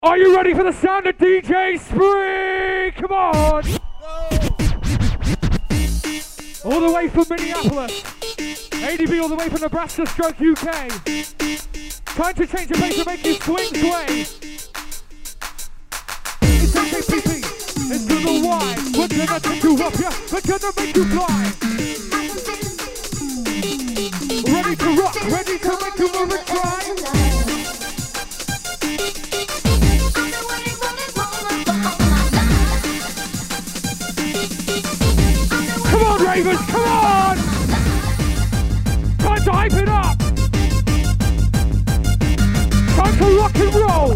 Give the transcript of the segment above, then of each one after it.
Are you ready for the sound of DJ Spree? Come on! All the way from Minneapolis. ADB all the way from Nebraska stroke UK. Time to change the pace and make you swing sway. It's AKPP. It's to the Y. We're gonna take you up, yeah. We're gonna make you fly. Ready to rock, ready to make you move and try. Come on, Ravens, come on! Time to hype it up! Time to rock and roll!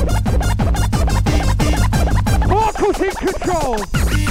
Marco's in control!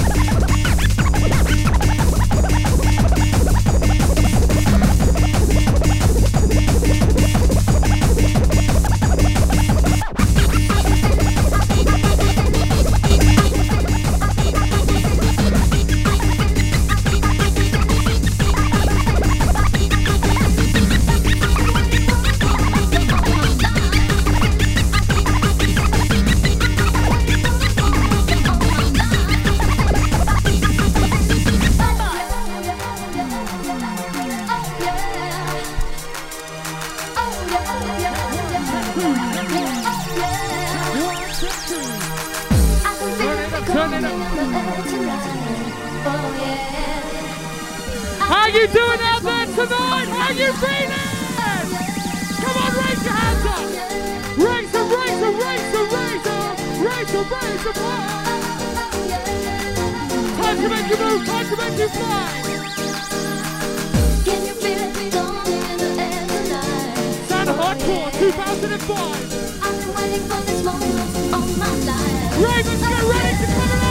How you doing out there tonight? How you feeling? Come on, raise your hands up! Raise them, raise them, raise them, raise them! Raise them, raise them high! Time to make you move, time to make you fly! Can you feel it going in the air tonight? Sound Hardcore 2005! I've been waiting for this moment all my life. Ravens, get ready to come alive!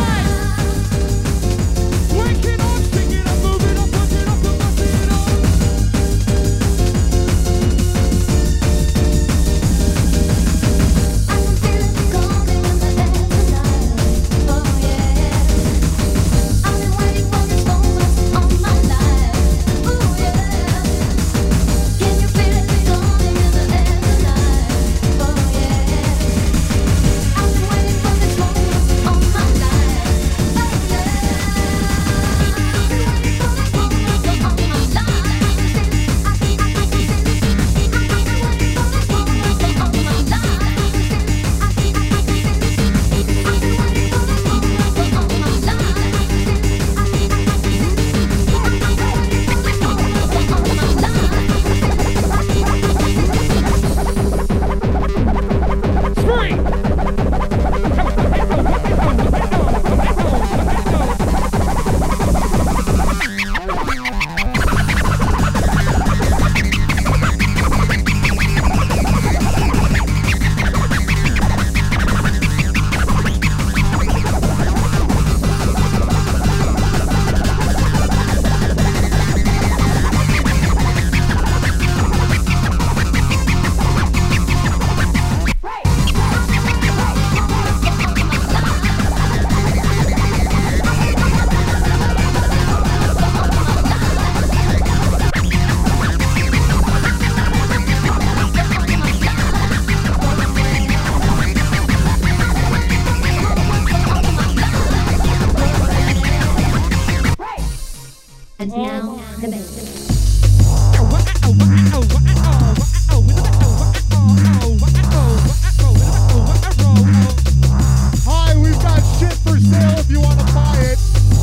Wake it up, sing it up, move it up, push it up, and bust it up. I can feel it coming in the air tonight. Oh yeah. I've been waiting for this moment all my life. Oh yeah. Can you feel it coming in the air tonight? Oh yeah. I've been waiting for this moment all my life. Oh yeah. And now the bass. Hi, we've got shit for sale if you want to buy it.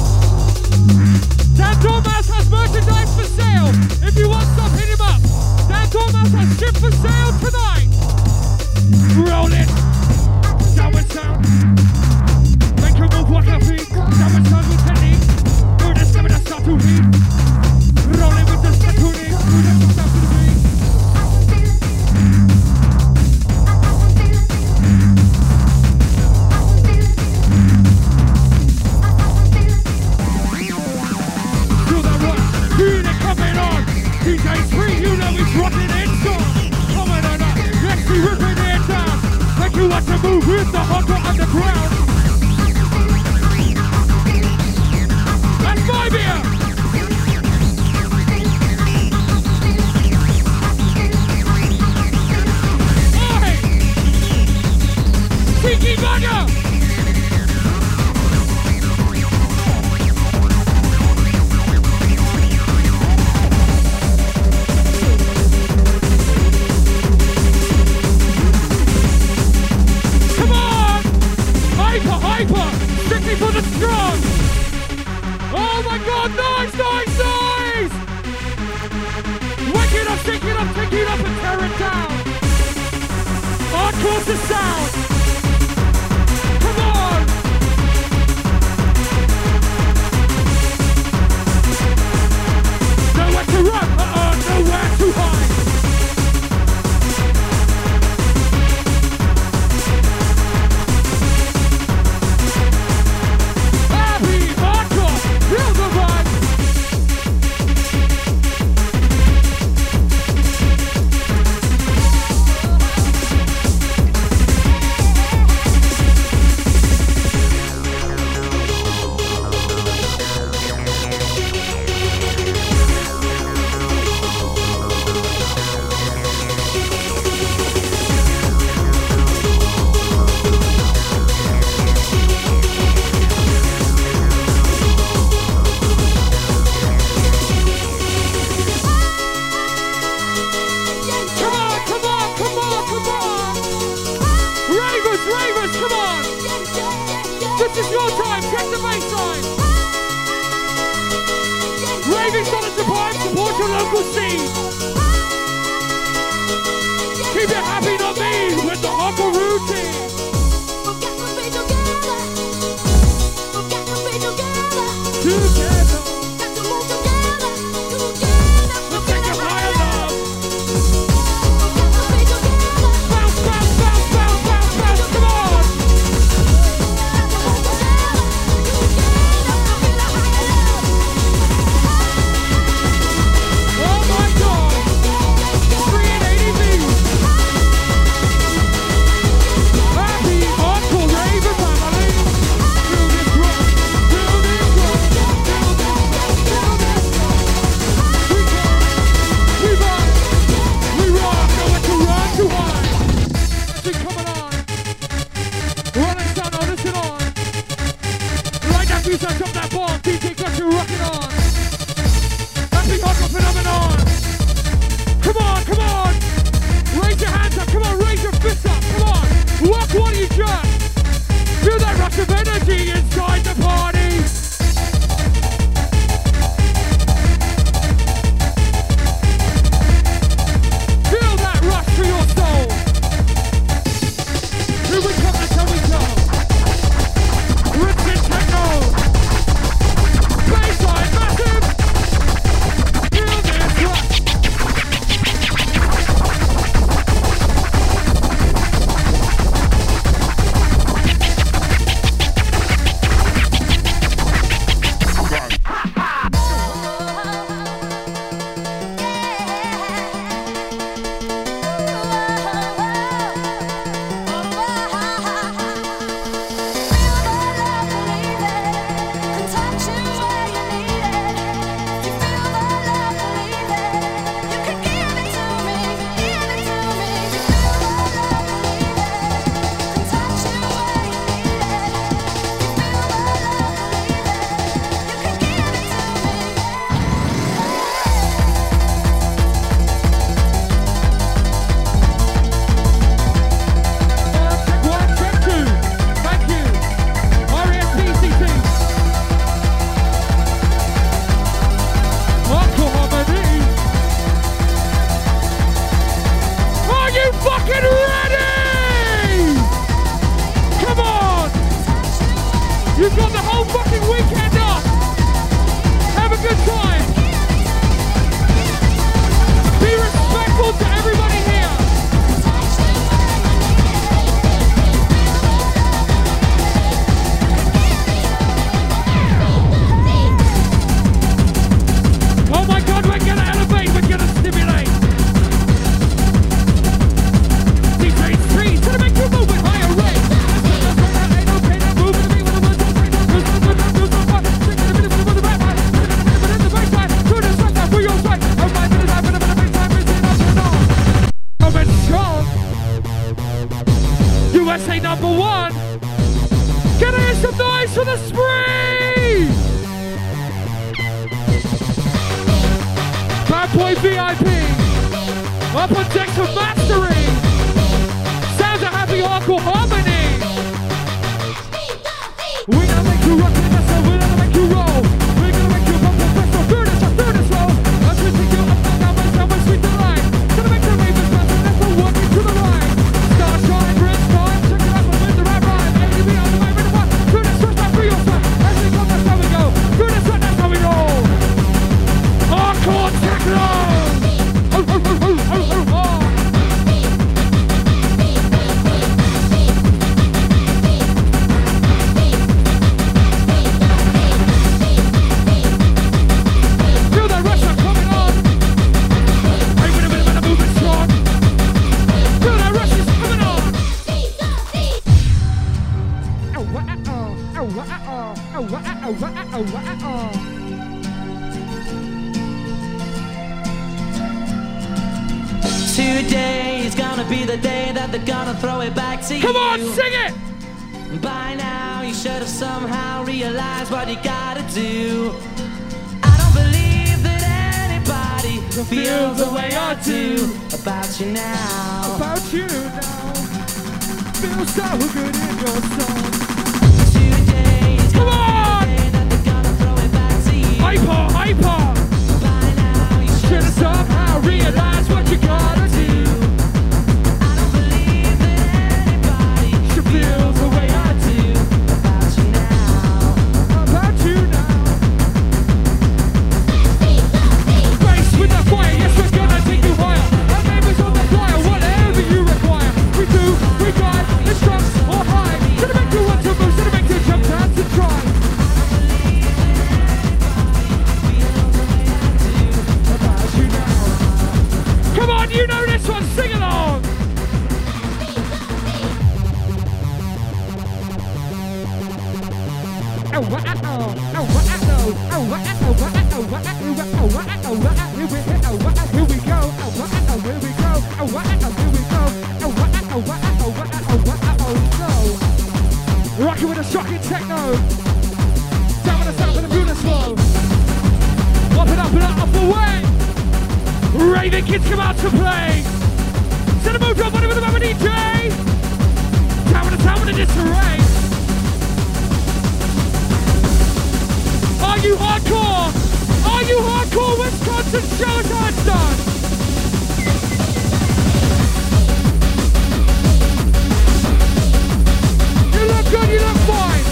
Dan Dormouse has merchandise for sale. If you want some, hit him up. Dan Dormouse has shit for sale tonight. Roll it. Downward sound. Make your move, walk your feet. Downward sound with technique. Do this, give it a start to heat. Roll it with the step tuning. Do this, start to the beat. Do that rock. Feel it coming on. DJ Spree, you know he's rocking it strong. Coming on up. Let's see ripping it down. Make you want to move with the hardcore underground. That's my beer. Boogie Bagger! Come on! Hyper! Strictly for the strong! Oh my god, nice! Wake it up, shake it up, take it up and tear it down! Hardcore the sound! Come on! Nowhere to run, nowhere to hide! Happy, hardcore, feel the vibe! Ravers, come on! This is your time, check the baseline! Raving Sonic Support, support your local scene! Keep it happy, not me, with the hardcore routine! Together! We'll take it higher, love! Bounce, come on! Oh my god! 380 views! Happy hardcore raver family! Feel this rock! Feel this rock! Feel this rock! Feel this rock! We run! We rock! Nowhere to run to hide! Keep coming on! Running sound, oh listen on! Right after you start, drop that bomb, DJ Clutch, you're rocking on! Happy hardcore phenomenon! Come on! Raise your hands up, come on, raise your fists up, come on! Walk what you just! Feel that rush of energy inside the party! Feel that rush through your soul! Here we come, that's how we go! Rich and techno! Baseline massive! Feel this rush! You've got the whole fucking weekend off. Have a good time. Be respectful to everybody here. Oh my God, we're gonna elevate, we're gonna stimulate. DJ 3 to make you move at higher rate. number one. Can I hear some noise for the spree? Bad Boy VIP. Up on deck for mastery. Sounds of happy hardcore harmony. We're gonna make you rock in the sun, we're gonna make you roll. We're gonna make you bump and press for through this roll. As we take you up and down, and down, sweet delight. Gonna make the ravens dance and that's all walking to the right. Starshine, wrist time, check it out, with the right rhyme. ADB on the way, with the one. Through this rush, back through your side. As we come, that's how we go. Through this run, that's how we roll. Hardcore techno! Oh, oh, oh, oh, oh, oh, oh. Today is gonna be the day that they're gonna throw it back to you. Come on, sing it! By now you should have somehow realized what you gotta do. I don't believe that anybody feels the way I do about you now. About you now. Feels so good in your soul. Today is Come gonna on! be the day that they're gonna throw it back to you. Hyper, hyper! By now you Should have somehow realized what you gotta do. I don't believe that anybody Feels the way I do about you now. about you now. Face with the fire, yes we're gonna take you higher. Our neighbors on the flyer, whatever you require. We do, we guide, it's strong or high. Gonna make you want to move, gonna make you jump, dance and try. About you now. Come on, you know this one, sing along. Rocking with a shocking techno. Down with the sound of the beautiful. Up and up and up, up away. Raven kids come out to play. Send a move drop on it with the rubber DJ. Down with the sound of the disarray. Are you hardcore? Are you hardcore? Wisconsin, show us how it's done. You look good, you look fine.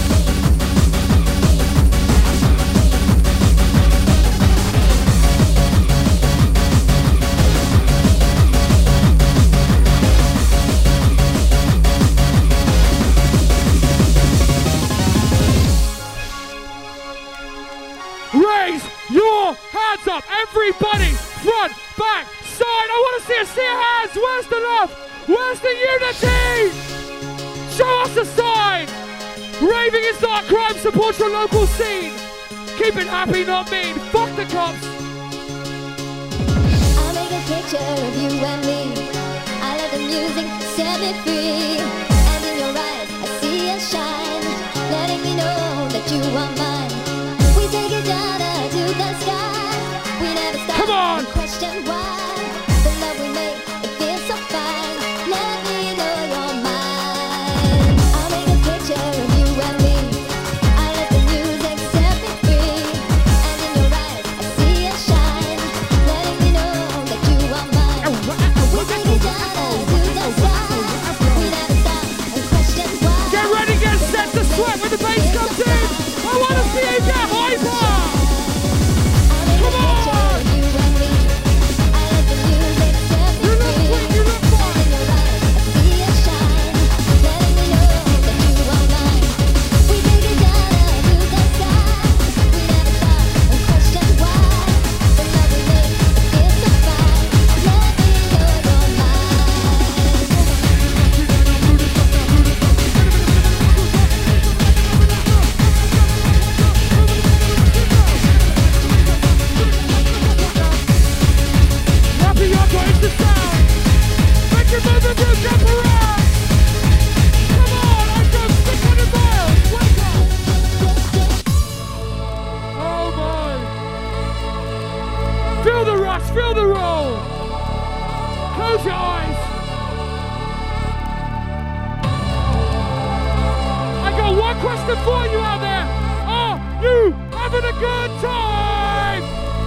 Raise your hands up, everybody, front, back, side. I want to see your hands. Where's the love? Where's the unity? Show us the sign. Raving is not a crime. Support your local scene. Keep it happy, not mean. Fuck the cops. I'll make a picture of you and me. I let the music set me free. And in your eyes, I see a shine, letting me know that you are mine. We take it down to the sky. We never stop. Come on. And question why. The love we make, it feels so fine. Let me know you're mine. I'll make a picture of you and me. I let the music set me free. And in your eyes, I see a shine, letting me know that you are mine. We take it down to the sky. We never stop question for you out there. Are you having a good time?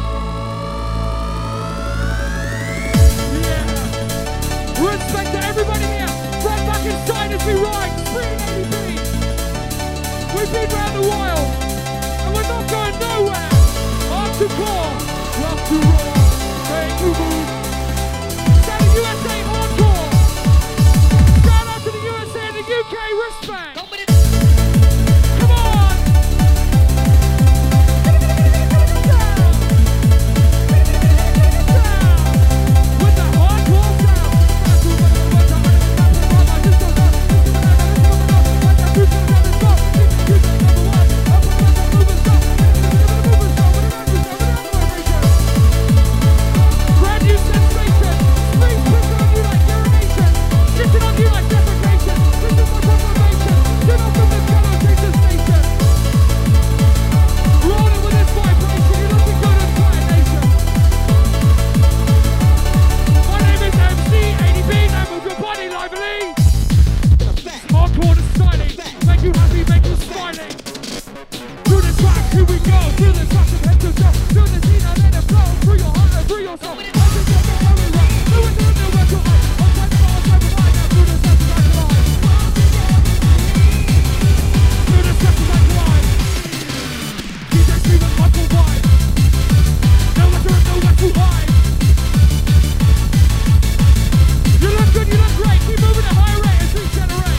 Yeah. Respect to everybody here. Right back inside as we ride. Pretty heavy beat. We've been round the wild. And we're not going nowhere. Hardcore. Love to roar. Make you move. Say the USA hardcore. Shout out to the USA and the UK. Respect. Come on. With the hardcore sound. Brand new sensation. Springs pushing on you like urination. Shitting on you like defecation. This is my proclamation. Get off from this connotation station. Rolling with this vibration. You're looking good as Fire Nation. My name is MC 80B. Now move your body lively. Hardcore to styling. Make you happy, make you smiling. Through the track, here we go. Through the track of head to toe. Through the scene, and let it flow. Through your heart and through your soul. I just get the very right. Do it, where to hide. Outside the bar, outside the line. Now through the steps of that line. Through the steps of that line. DJ Steven, Michael White. Nowhere to run, nowhere to hide. You look good, you look great. Keep moving at a high rate as we generate.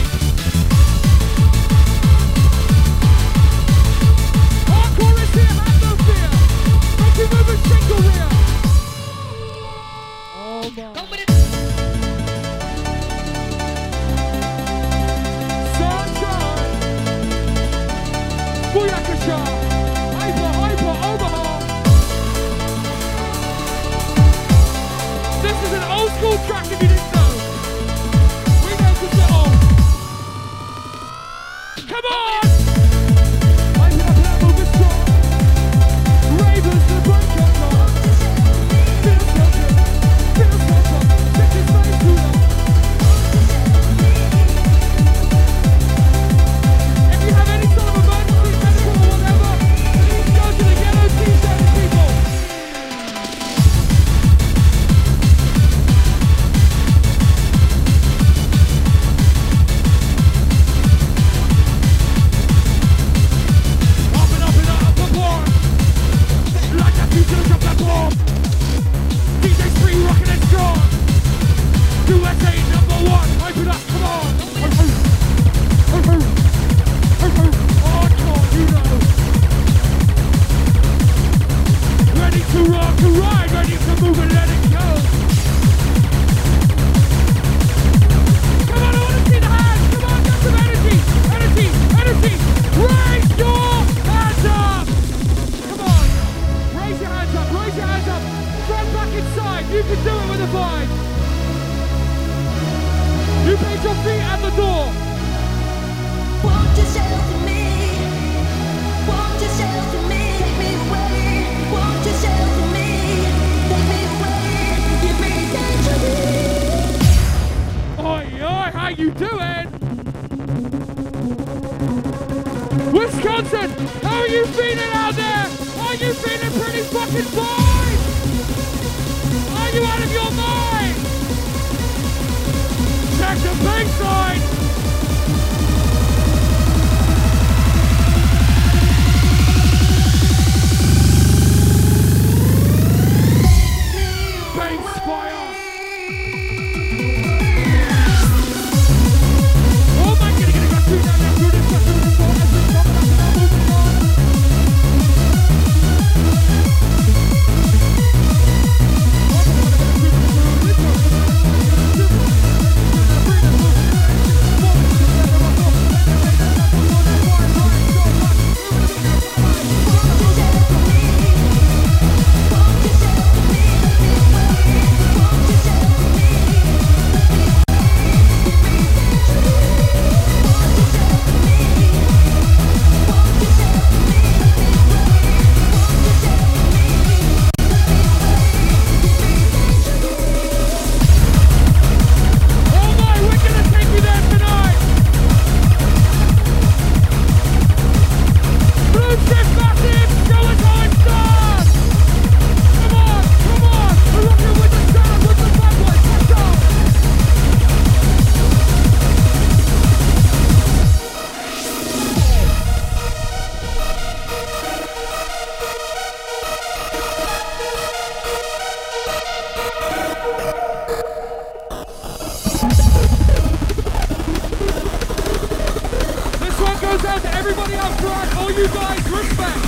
Hardcore is here, have no fear. Make you move and shake your rear. Oh my. Sunshine. Booyakasha. Hyper, overhaul. This is an old school track if you didn't know. We know this at all. Come on! Hype it up and move it strong. Ravens to the break of dawn. Feel so good, feel so good. Take this place too long. If you have any sort of emergency, medical or whatever, please go to the yellow t-shirt people. Up and up and up the bar. Like that future drop that bomb. DJ Spree rocking it strong. USA #1. Hype it up, come on. Hardcore, you know. Ready to rock, to ride, ready to move and let it go. Come on, I want to see the hands. Come on, get some energy. Energy, energy. Raise your hands up. Come on. Raise your hands up, raise your hands up. Front back inside. You can do it with a vibe. You paid your feet at the door. Won't you shelter me? Won't you shelter me? Take me away. Won't you shelter me? Take me away. Give me danger. Oi, oi, how you doing? Wisconsin, how are you feeling out there? Are you feeling pretty fucking fine? Are you out of your mind? Check the baseline. Bass fire. Oh my God, get through that, through this, through this, through this, goes out to everybody up front. All you guys, respect.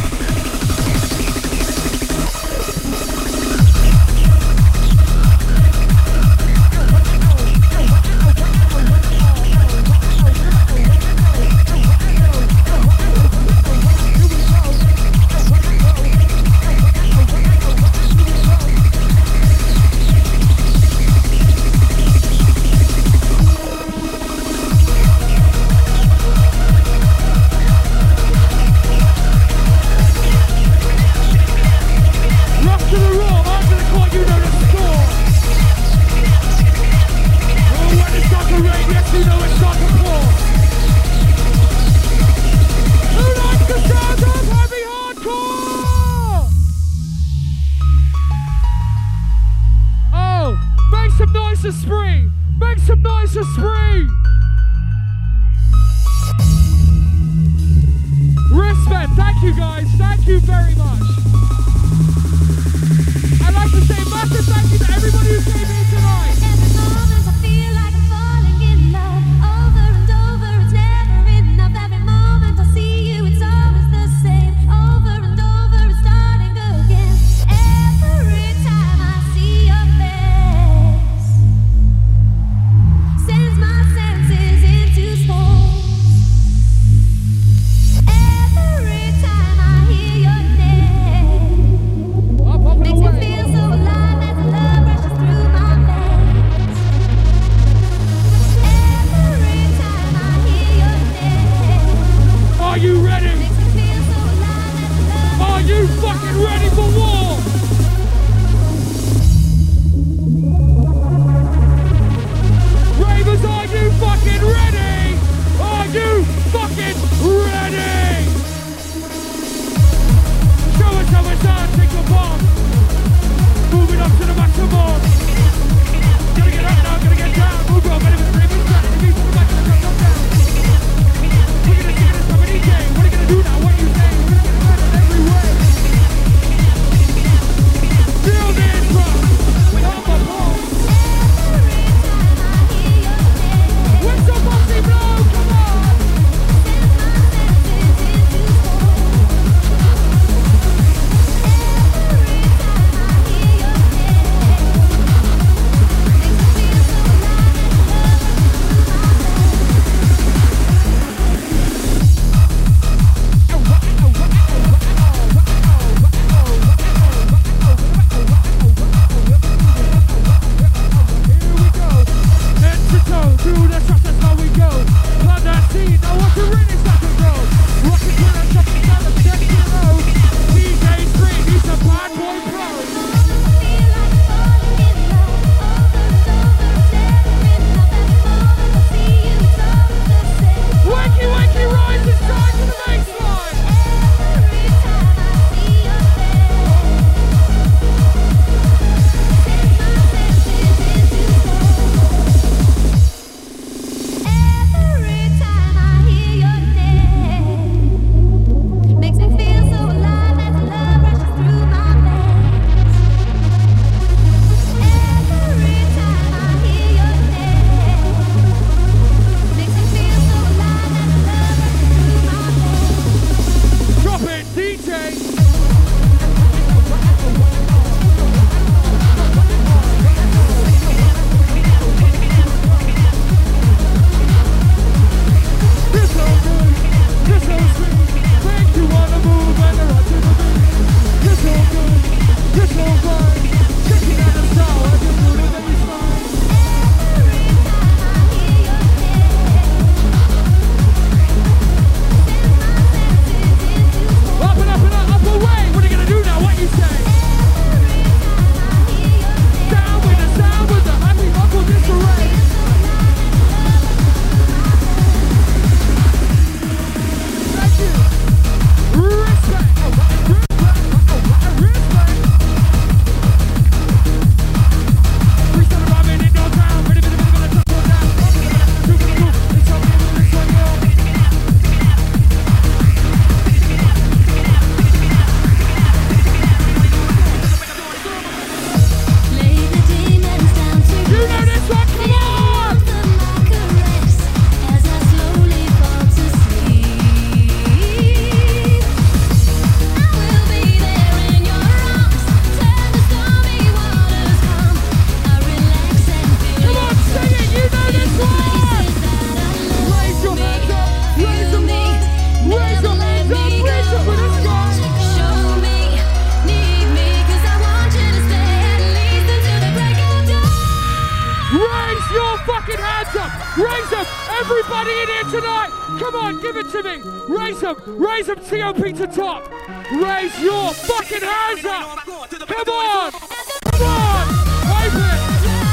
Everybody in here tonight, come on, give it to me. Raise them, TOP to top. Raise your fucking hands up. Come on, wipe it.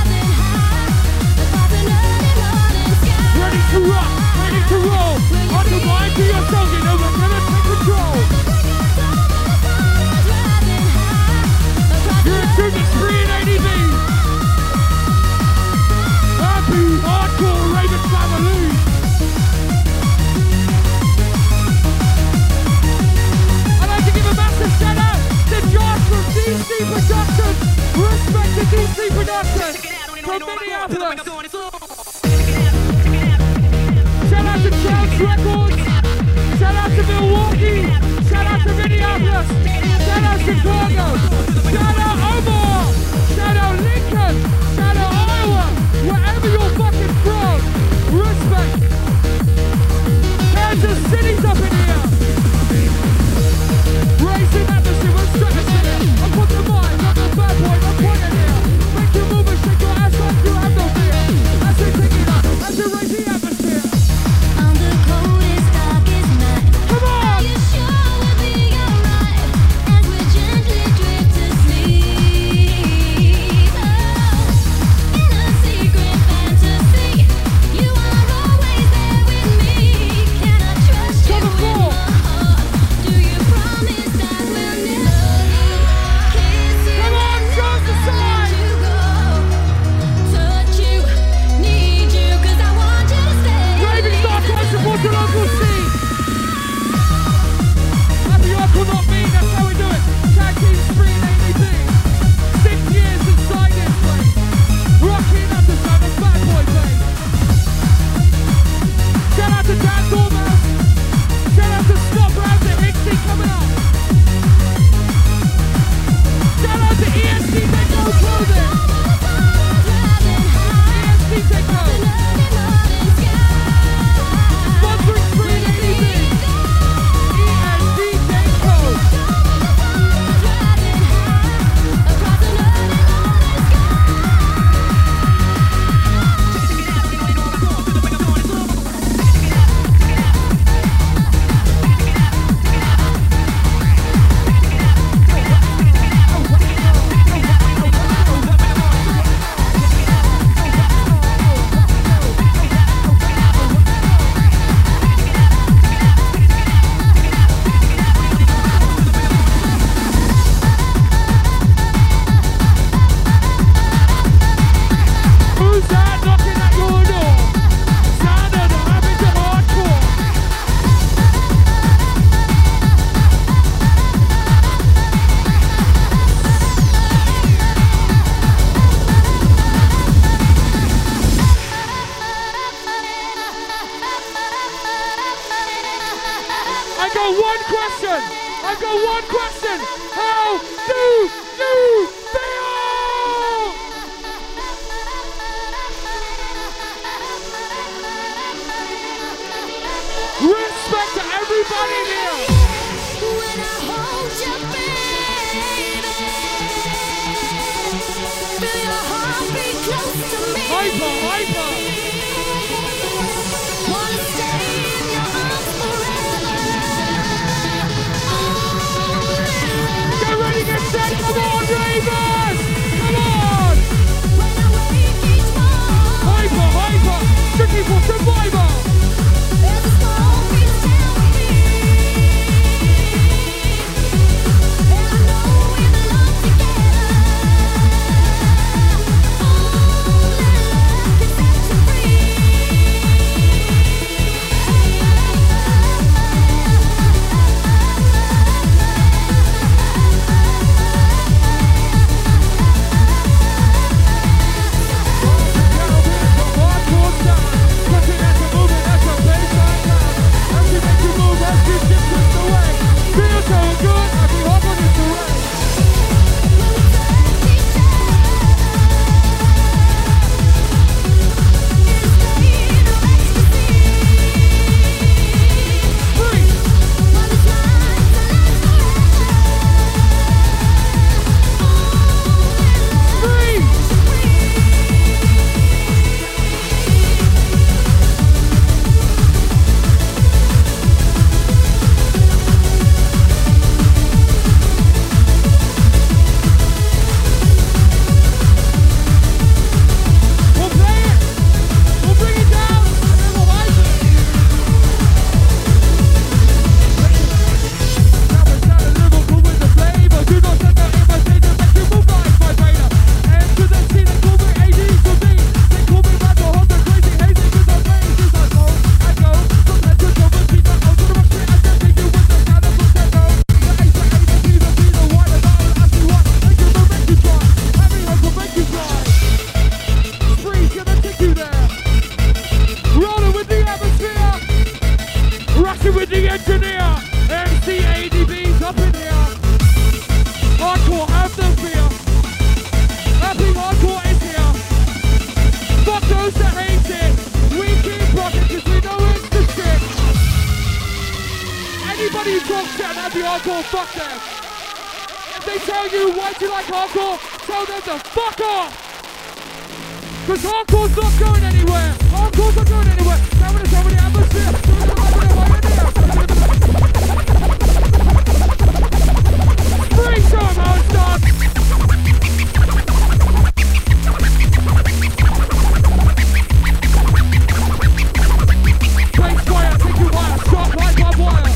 Ready to rock, ready to roll. On the mind to your song, you know we're gonna take control. You're in tune to 380B. Happy hardcore Raven family. I'd like to give a massive shout out to Josh from DC Productions. Respect to DC Productions from Minneapolis. Shout out to Chance Records. Shout out to Milwaukee. Shout out to Minneapolis. Shout out Chicago. Shout out Omar. Shout out Lincoln. Shout out Iowa. Wherever you're fucking from. Respect. Kansas City's up in here. Raising atmosphere. We're stratosphere. I'm on the mind. I'm the bad boy. I'm pointing here. Make your move and shake your ass like you have no fear. As we take it up. As we raise the atmosphere. On the coldest, darkest night, Come on. are you sure we'll be alright as we gently drift to sleep? Oh, in a secret fantasy, you are always there with me. Can I trust you with my heart? Do you promise that we'll never kiss you? Come on, show the sign. You go, touch you, need you, 'cause I want you to stay. Raven Star Price support the local scene. Happy Uncle Not Me, that's how we do it. Tag Team Spree and ADP. 6 years inside this place. Rocking at the sound of Bad Boy Bass. Shout out to Dan Dormouse. Shout out to Scott Brown and Hixie coming up. Shout out to EST Techno Clothing. EST Techno. Sponsoring Spree and ADP. EST Techno. Who's that knocking at your door? Sound of the habit of hardcore. I got one question. How do you feel? Respect to everybody here. When I hold you, baby, feel your heartbeat close to me. Hyper. Wanna stay in your arms forever. Get ready, get set. Come on, Ravens. Come on. When I wake each morning, Hyper. Tricky for survivor. there's a song beats down me, and I know we belong together. Only love can set you free. Rocking with the engineer. MC ADB's up in here. Hardcore, have no fear. Happy hardcore is here. Fuck those that hate it. We keep rocking because we know it's the shit. Anybody who talks shit and happy hardcore, fuck them. If they tell you why do you like hardcore, tell them to fuck off. Because hardcore's not going anywhere. Hardcore's not going anywhere. Now we're going to the atmosphere. Free show 'em how it's done. Place fire, take you wire, shot like barbed wire.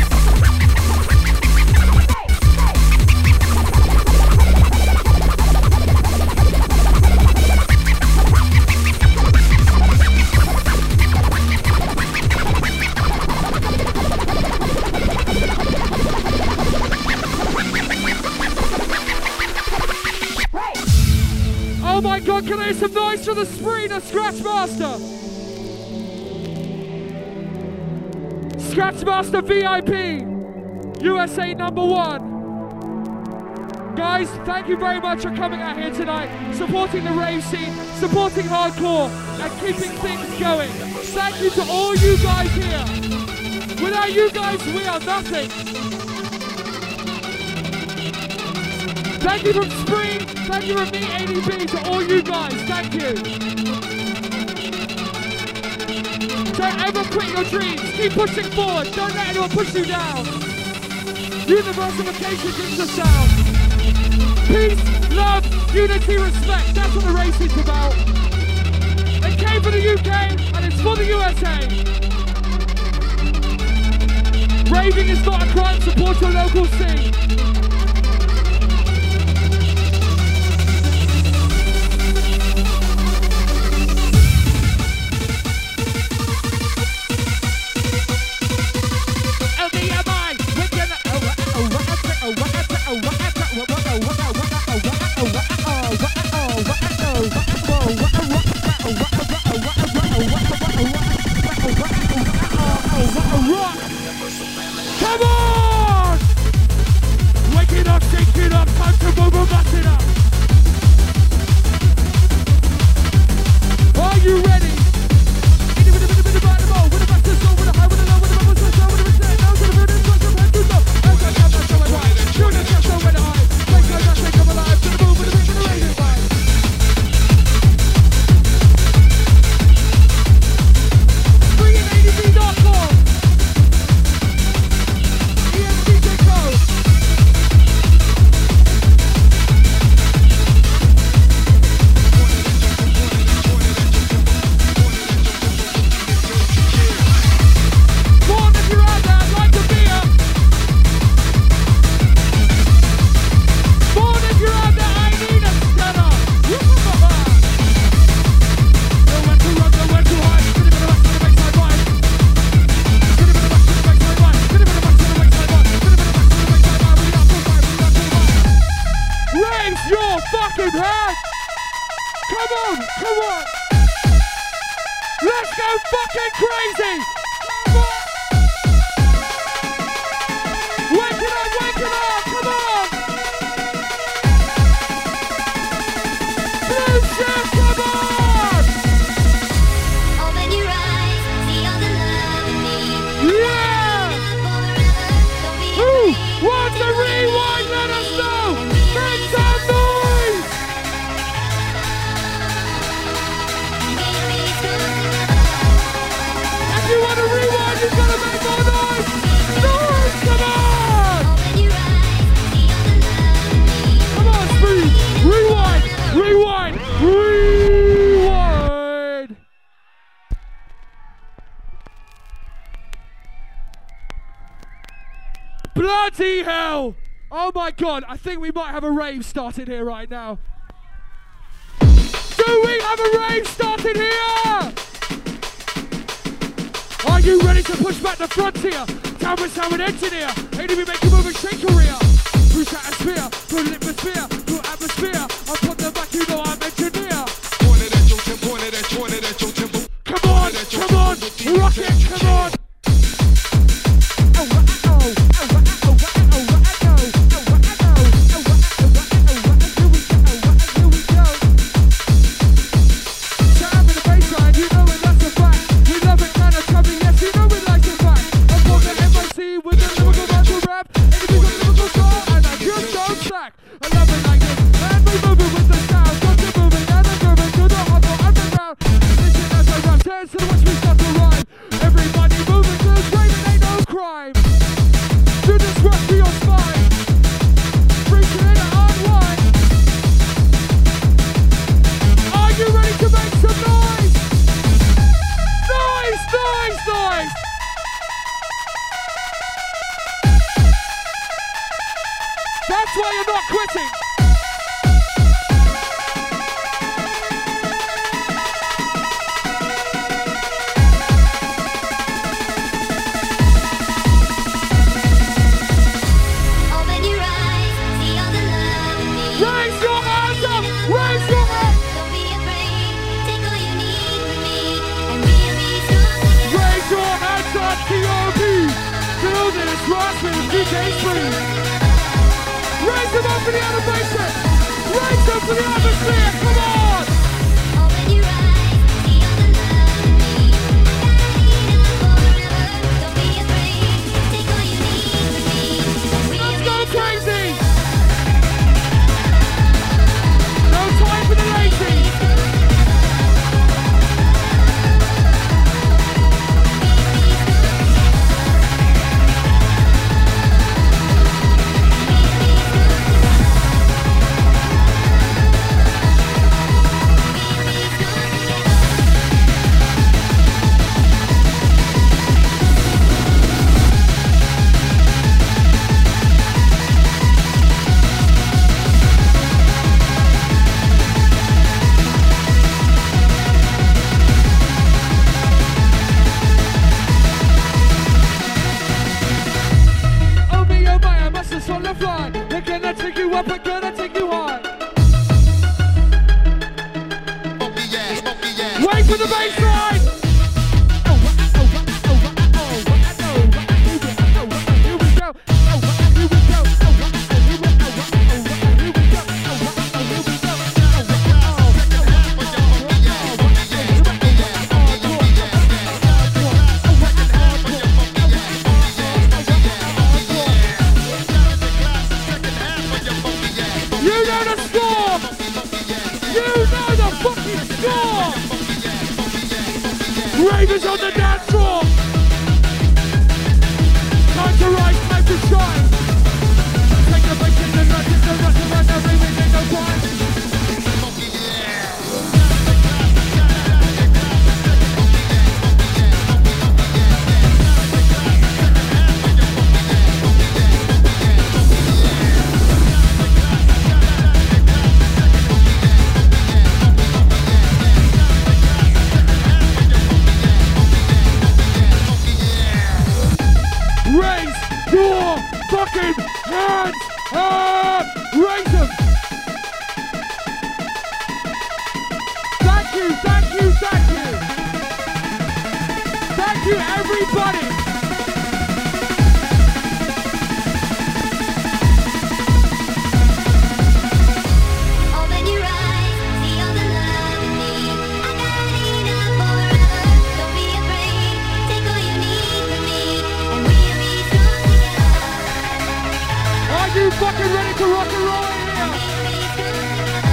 Oh my God, can I hear some noise for the Spree, the Scratchmaster? Scratchmaster VIP, USA #1. Guys, thank you very much for coming out here tonight, supporting the rave scene, supporting hardcore, and keeping things going. Thank you to all you guys here. Without you guys, we are nothing. Thank you from Spree, thank you from me, ADB, to all you guys, thank you. Don't ever quit your dreams, keep pushing forward, don't let anyone push you down. Universalification is the sound. Peace, love, unity, respect, that's what the race is about. It came for the UK, and it's for the USA. Raving is not a crime, support your local scene. Come on! Wake it up, shake it up, time to move and bust it up. Are you ready? Fucking crazy! Wake it up, come on! Blue shirt, come on! Open your eyes, see all the love in me. Yeah! Who wants to rewind? Let us know! Make some noise! If you want to rewind, you gotta make more noise! Noise, come on! Come on, Spree! Rewind! Rewind! Rewind! Bloody hell! Oh my God, I think we might have a rave started here right now. Do we have a rave started here? Are you ready to push back the frontier? Sound an engineer. ADB make you move and shake career. Through stratosphere, through litmosphere, through atmosphere. I put them back, you know I'm engineer. Pointed at your temple, pointed at your temple. Come on, rock it, come on. That's why you're not quitting. Open your eyes, see all the love in me. Raise your hands up! Raise your hands! Don't be afraid, take all you need from me, and we'll be strong together. Raise your hands up, T.O.B. Feel this rush with DJ Free. Raise them up for the animation. Raise them for the atmosphere. Come on! Open your eyes, see all the love in me. Forever, don't be afraid, take all you need from me, and we'll Let's be go strong crazy! together. No time for the lazy. Oh me, oh my, I must have swung the fly. They're gonna take you up, they're gonna take you high. Wait for the baseline! Here we go. You know the score! You know the fucking score! Ravens on the dance floor! Time to rise, time to shine! Take the break in the rush, it's the rush, and the Ravens ain't no crime! Raise your fucking hands up! Raise them! Thank you, thank you, thank you! Thank you, everybody! Open your eyes, see all the love in me. I got enough forever, don't be afraid, take all you need from me, and we'll be strong together. Are you fucking ready to rock and roll in here? We'll be strong together.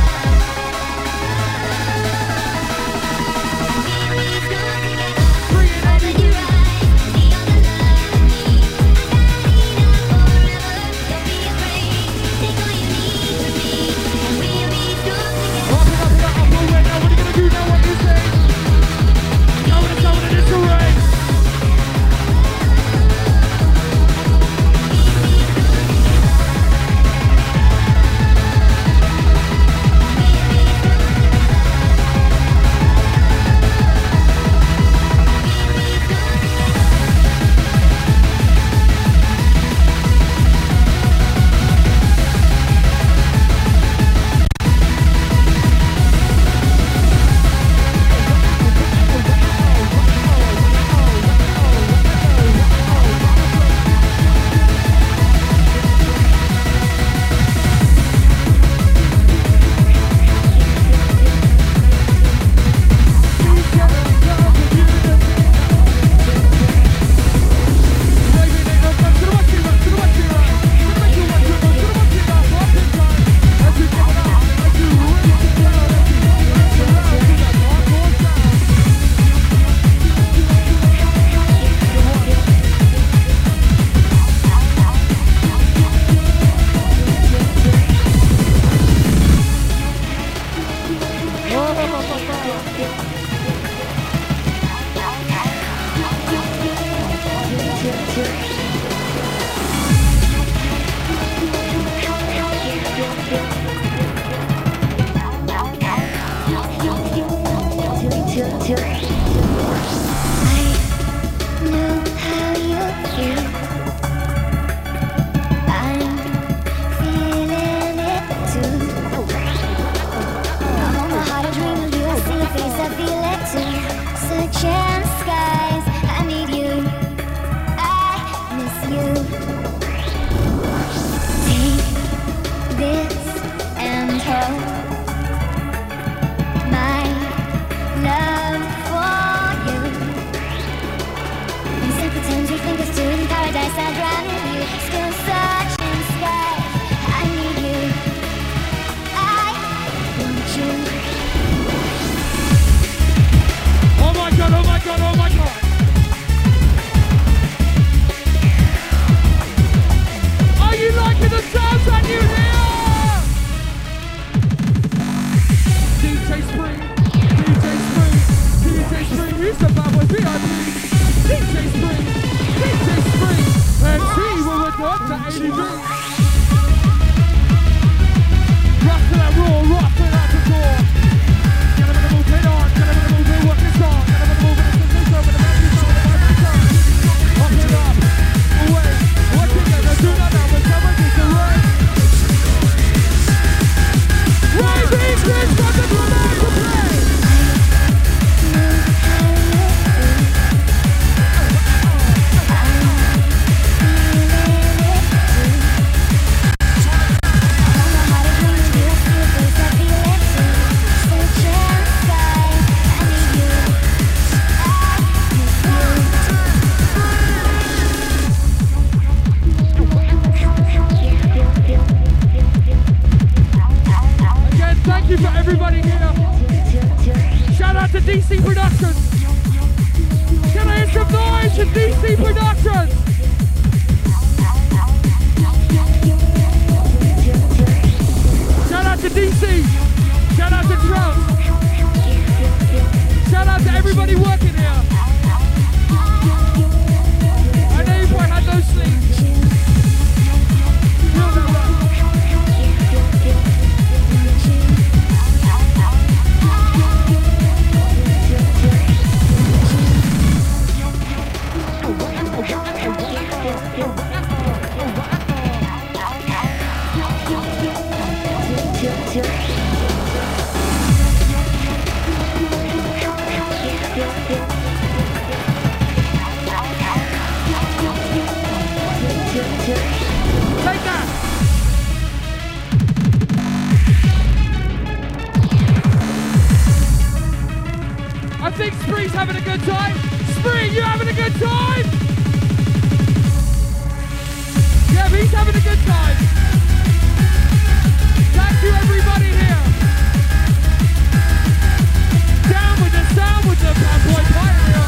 We'll be strong together. Bring it, Open your eyes, see all the love in me. I got enough forever, don't be afraid, take all you need from me, and we'll be strong together. Up it up, it up, up, wait, now what are you gonna do now? What do you say? Now what it is to raise. KDB. Rock to that raw, rock to that door. Get him in the movement on, get him in the movement, work his song. Get him in the movement, it's the system, and the back is on, the back is on. Up it up, away. What together, do that now, but someone gets the right. Right, these kids got the grenade to play. Thank you for everybody here. Shout out to DC Productions. Can I hear some noise to DC Productions? Shout out to DC. Shout out to Trump. Shout out to everybody working here. I know you probably had no sleep. Feel that right. Take that! I think Spree's having a good time. Spree, you having a good time? Yeah, he's having a good time. Thank you, everybody here. Down with the sound with the bad boy pioneer.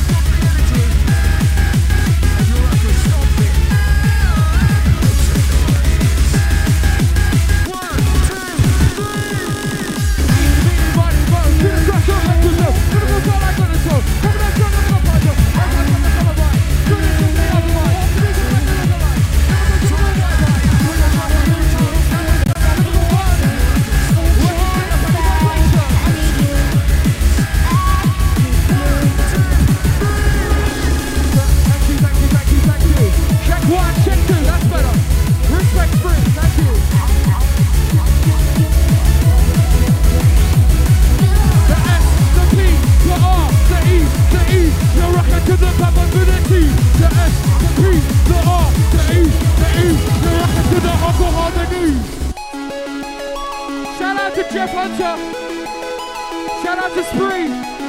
Jeff Hunter. Shout out to Spree.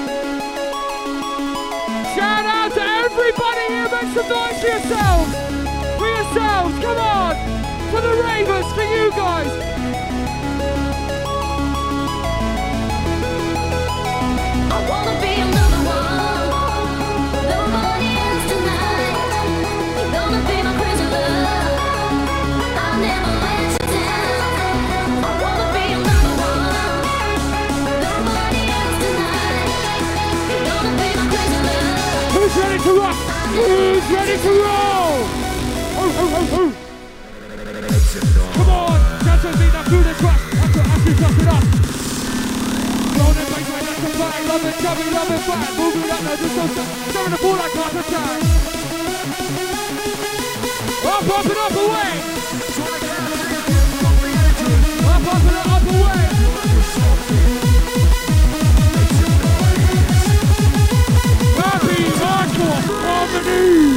Shout out to everybody here. Make some noise for yourselves. For yourselves. Come on. For the Ravens. For you guys. I wanna be another one. Nobody else tonight. You're gonna be my crazy love. I'll never let you down. I wanna be another one. Nobody else tonight. You're gonna be my crazy love. Who's ready to rock? Who's ready to roll? Oh, oh, oh, oh. Come on, dance with me now through the track. After you top it up. Roll it, bass, right, that's a bang. Love it, chubby, love it, fat. Move it up, now just don't stop. Seven to four like heart attack. Up and up away. Up and up away. Happy hardcore harmony.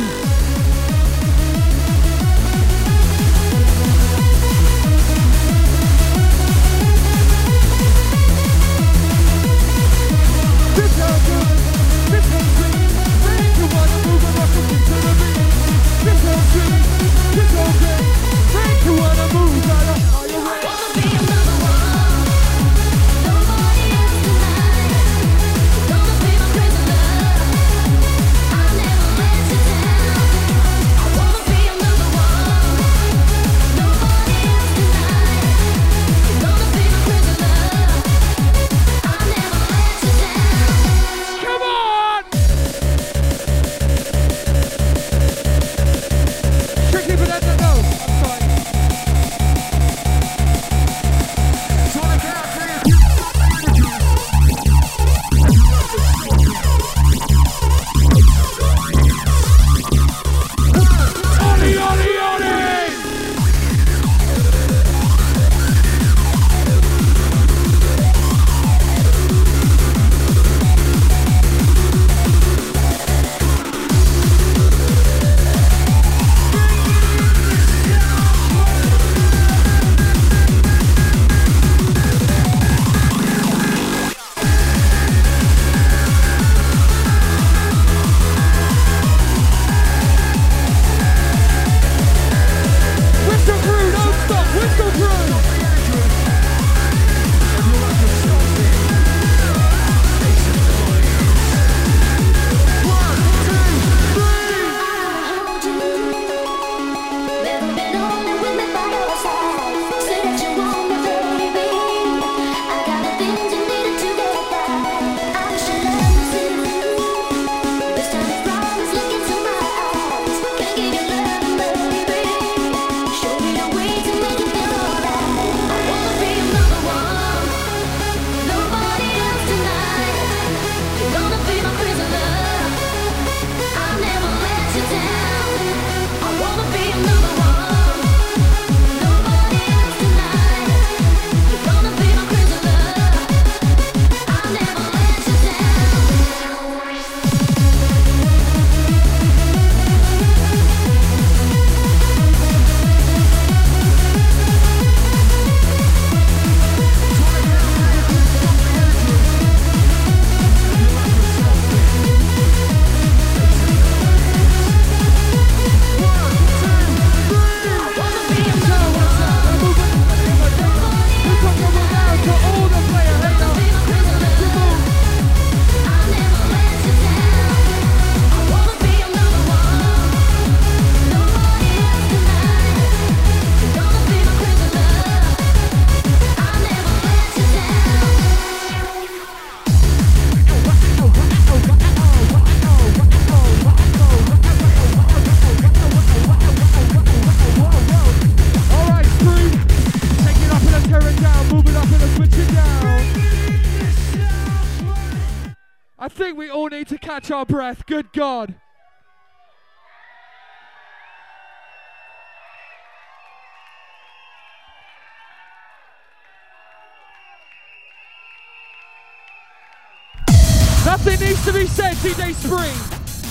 think we all need to catch our breath. Good God. Nothing needs to be said, DJ Spree.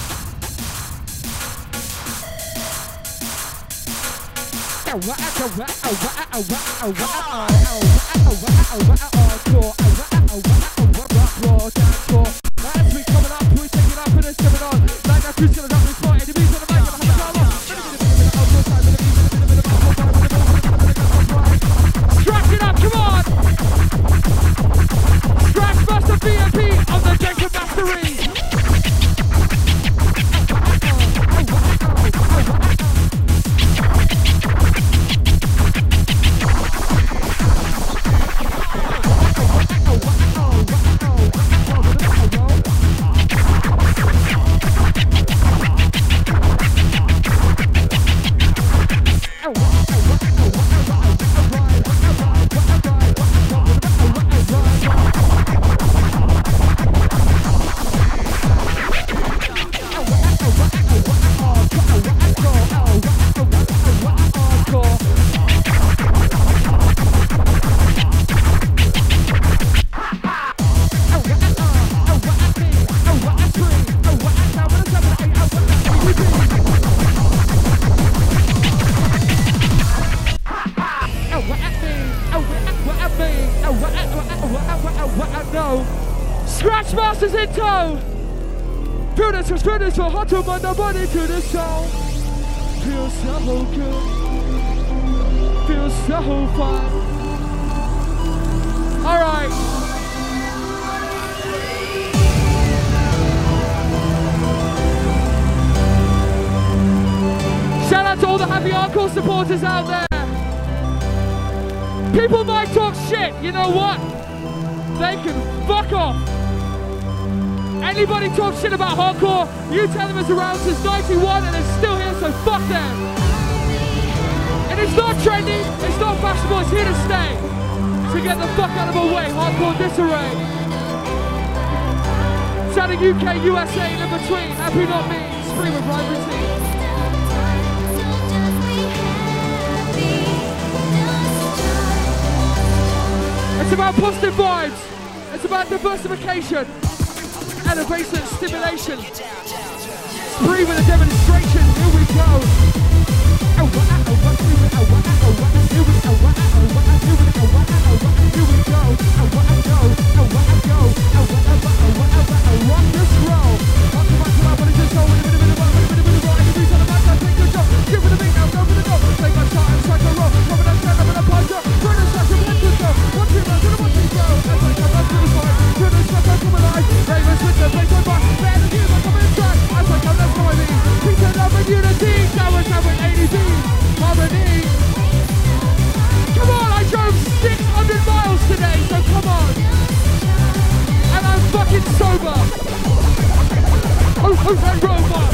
As we coming up, we're taking up in a 7 on. Like that, who's gonna drop this spot? Enemies on the mic, I'm Scratch it up, come on! Scratch Master VIP on the Jacob Mastery. Scratch Masters in tow. Feel this for hot to mind the body to the soul. Feels so good. Feels so fun. All right. Shout out to all the Happy Hardcore supporters out there. People might talk shit, you know what? They can fuck off. Anybody talk shit about hardcore, you tell them it's around since 91 and it's still here, so fuck them. And it's not trendy, it's not fashionable, it's here to stay. So get the fuck out of our way, hardcore disarray. Shout out UK, USA, and in between, happy not me, Spree with right routine. It's about positive vibes. It's about diversification, elevation, stimulation. Spree with a demonstration. Here we go. Here we go. Rock this roll. Give it a beat now, go for the goal. Take my shot and strike a roll. Coming and stand up in a puncher. Burn a shot, let it go. Watch it, watch it, watch it go. As I come up to the fight, turn a shot, I come alive. Ravens with the place on back. Better you, I come inside. As I come, that's what I mean. Peace and love and unity. Now we're with ADV. Harmony. Come on, I drove 600 miles today, so come on. And I'm fucking sober. And robot.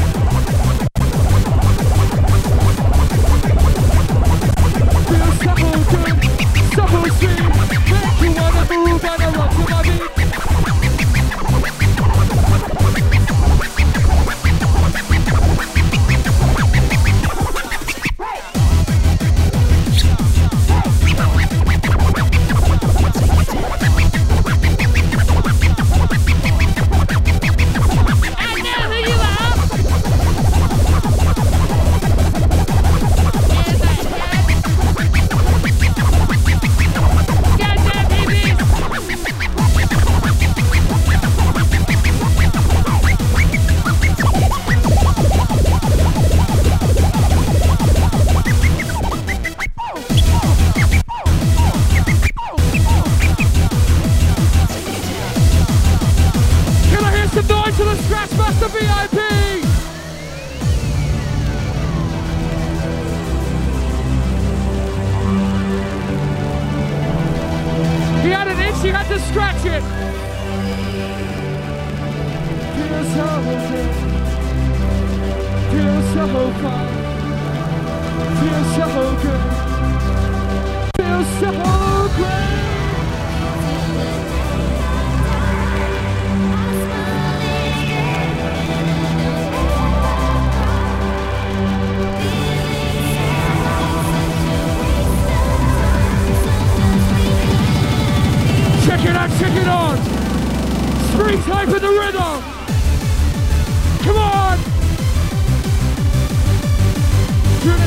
Feel so good, so sweet. Make you wanna move and I rock to my beat.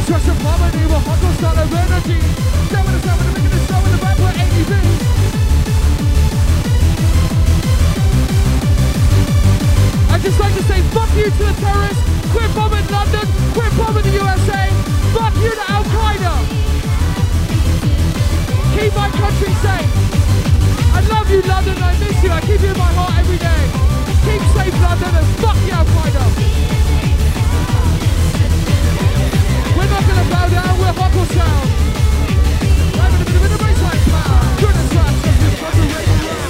Trust and harmony with hot style of energy. Down with the sound, making the show in the back with AEV. I'd just like to say fuck you to the terrorists. Quit bombing London. Quit bombing the USA. Fuck you to Al Qaeda. Keep my country safe. I love you, London. I miss you. I keep you in my heart every day. Keep safe, London, and fuck you, Al Qaeda. We're not gonna bow down. We're Hotwell Sound. I'm in a bit of a baseline power. Good as that. Just got to raise the round.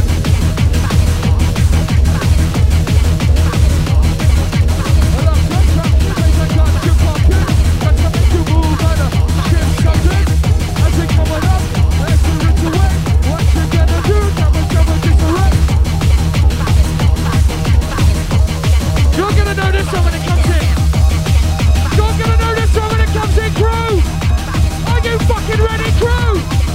You're gonna know this one when it comes in. You're gonna know this one when it comes in, crew. Are you fucking ready, crew?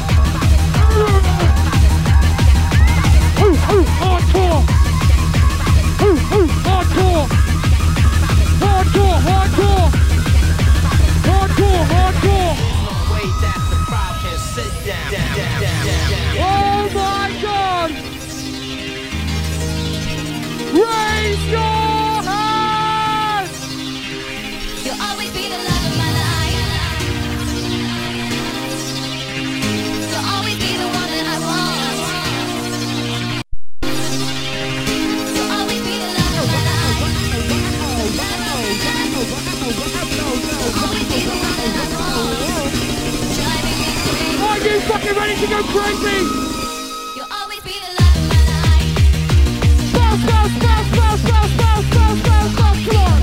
Hardcore. Hardcore. Hardcore, hardcore. Hardcore, hardcore. Oh my God! Raise your hands! You'll always be the love of my life. You'll always be the one that I want. You'll always be the love of my life. You'll always be the one that I want. Driving me crazy. Are you fucking ready to go crazy? You'll always be the love of my life. Bounce, bounce, bounce, bounce, bounce, bounce, bounce, bounce, bounce, come on!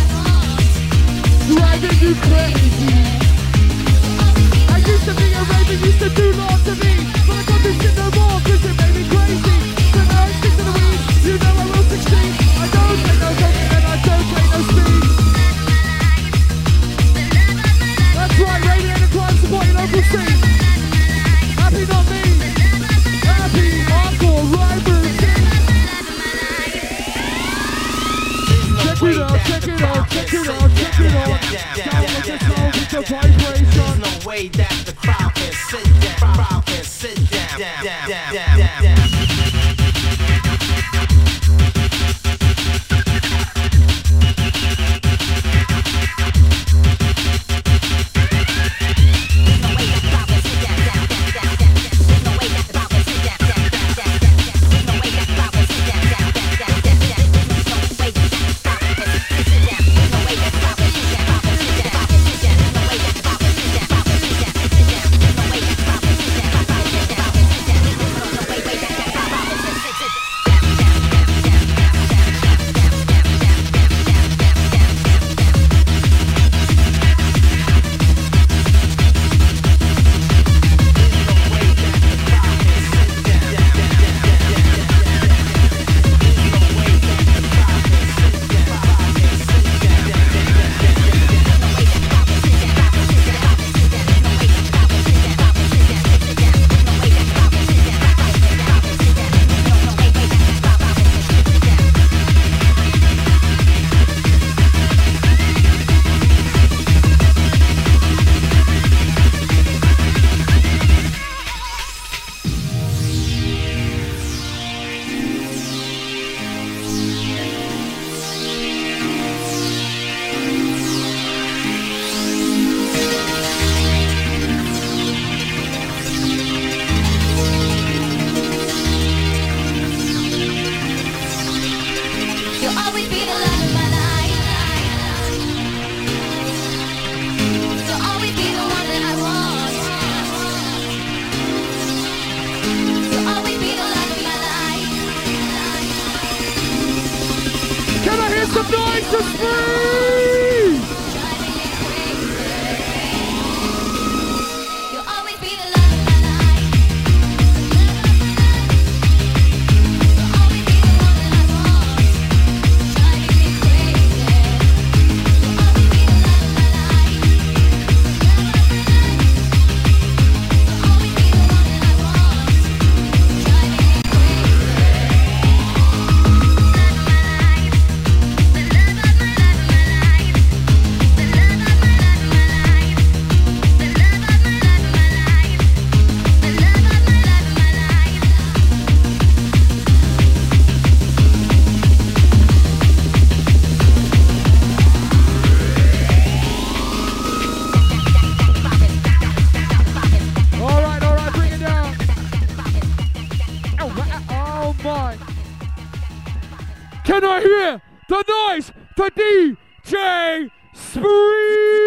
Driving you crazy. I used to be a raver, used to do lots of me, but I got this shit no more, cause it made me crazy. So now I stick to the weed, you know I will succeed. I don't take no cocaine and I don't take no speed. That's right, radiator crime, support your local scene. Happy not me. Happy hardcore rival scene. Check it out, check it out, check it out, check it out. Down with the sound, with the vibration. There's no way that the crowd can sit down. Crowd can sit down. Can I hear the noise for DJ Spree?